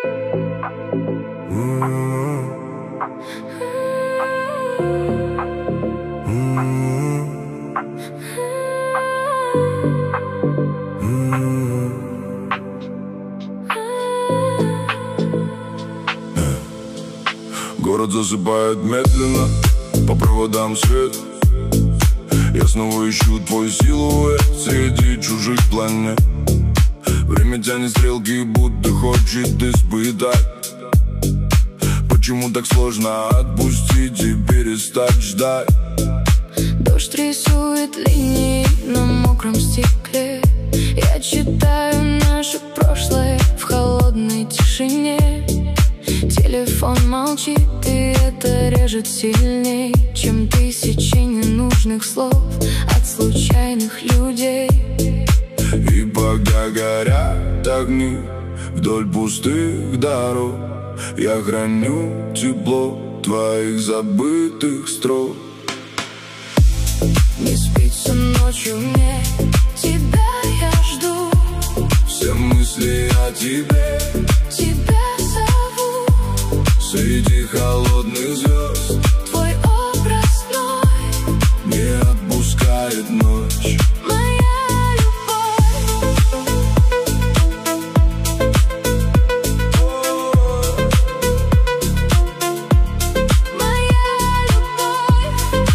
Город засыпает медленно, по проводам свет. Я снова ищу твой силуэт среди чужих планет. Время тянет стрелки, будто хочет испытать. Почему так сложно отпустить и перестать ждать? Дождь рисует линии на мокром стекле. Я читаю наше прошлое в холодной тишине. Телефон молчит, и это режет сильней, чем тысячи ненужных слов от случайных людей. И пока горят огни вдоль пустых дорог, я храню тепло твоих забытых строк. Не спится ночью мне, тебя я жду. Все мысли о тебе, тебя зову. среди холодных звезд Твой образ мной не отпускает ночь. моя любовь. Моя любовь.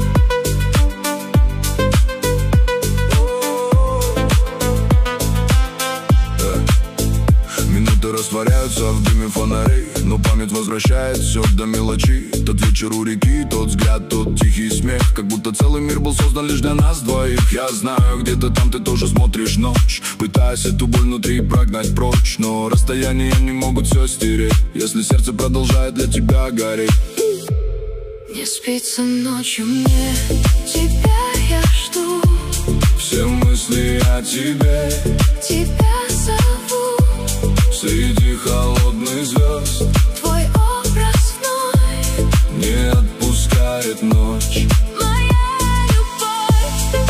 Минуты растворяются в дыме фонарей, но память возвращает все до мелочей. Тот вечер у реки, тот взгляд, тот тихий смех, как будто целый мир был создан лишь для нас двоих. Я знаю, где-то там ты тоже смотришь ночь, пытаясь эту боль внутри прогнать прочь. Но расстояния не могут все стереть, если сердце продолжает для тебя гореть. Не спится ночью мне, тебя я жду. Все мысли о тебе, Тебя зову. среди холодных звезд Твой образ мной не отпускает ночь. моя любовь.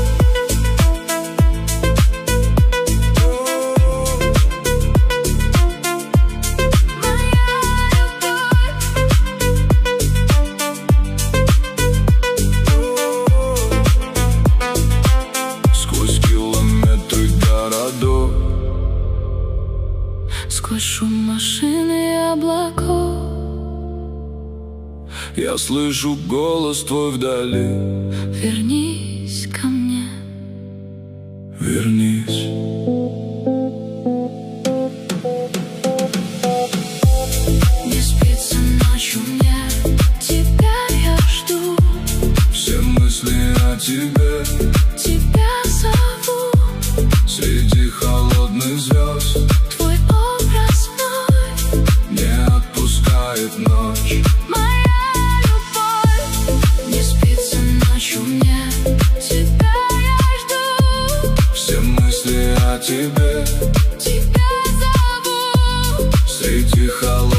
Сквозь километры городов, Сквозь шум машины и облаков я слышу голос твой вдали. вернись ко мне. Вернись. Не спится ночью мне, тебя я жду. Все мысли о тебе, Тебя зову. среди холодных звезд Твой образ мной не отпускает ночь. моя любовь. Не спится ночью мне, тебя я жду. Все мысли о тебе, Тебя зову. среди холодных